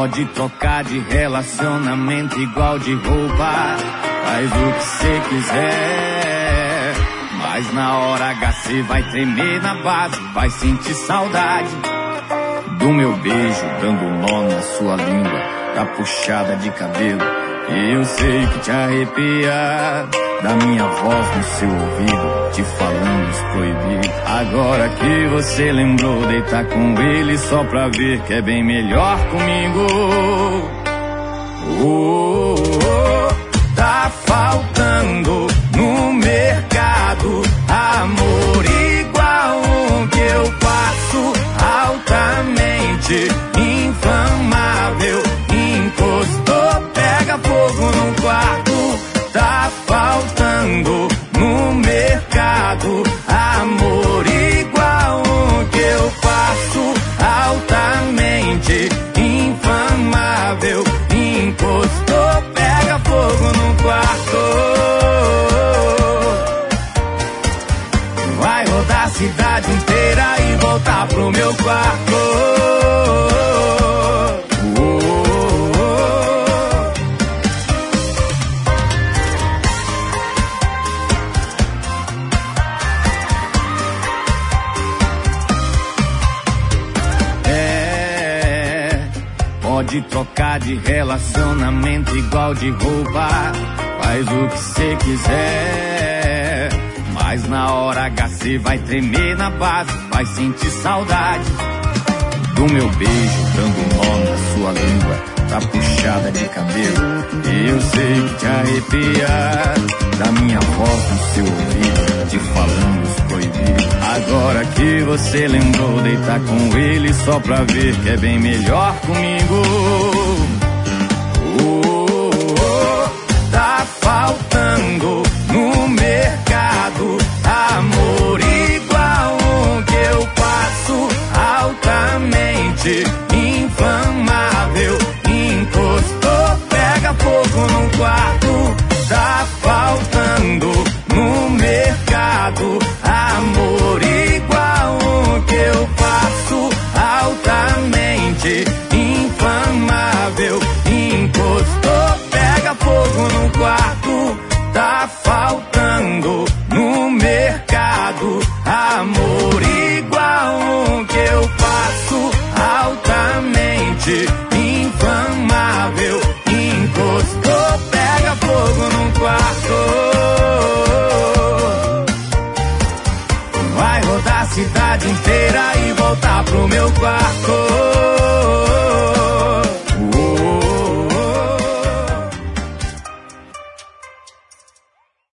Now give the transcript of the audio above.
Pode trocar de relacionamento igual de roupa, faz o que cê quiser, mas na hora H cê vai tremer na base, vai sentir saudade do meu beijo dando nó na sua língua, da puxada de cabelo, e eu sei que te arrepia, da minha voz no seu ouvido, te falando os proibidos. Agora que você lembrou, deitar com ele só pra ver que é bem melhor comigo. Tá faltando no mercado amor igual o que eu faço, altamente inflamável, encostou, pega fogo no quarto. Tá faltando no mercado amor igual o que eu faço, altamente inflamável, encostou, pega fogo no quarto. Vai rodar a cidade inteira e voltar pro meu quarto. Pode trocar de relacionamento igual de roupa, faz o que cê quiser, mas na hora H cê vai tremer na base, vai sentir saudade do meu beijo dando nó na sua língua, da puxada de cabelo, e eu sei que te arrepia, da minha voz no seu ouvido, te falando os proibidos. Agora que você lembrou, deitar com ele só pra ver que é bem melhor comigo. Tá faltando no mercado amor igual o que eu faço, altamente inflamável, encostou, pega fogo no quarto. Tá faltando no mercado amor igual o que eu faço, altamente inflamável, encostou, pega fogo no quarto. Tá faltando no mercado amor igual o que eu faço, altamente inflamável, encostou, pega fogo no quarto. Vai rodar a cidade inteira e voltar pro meu quarto.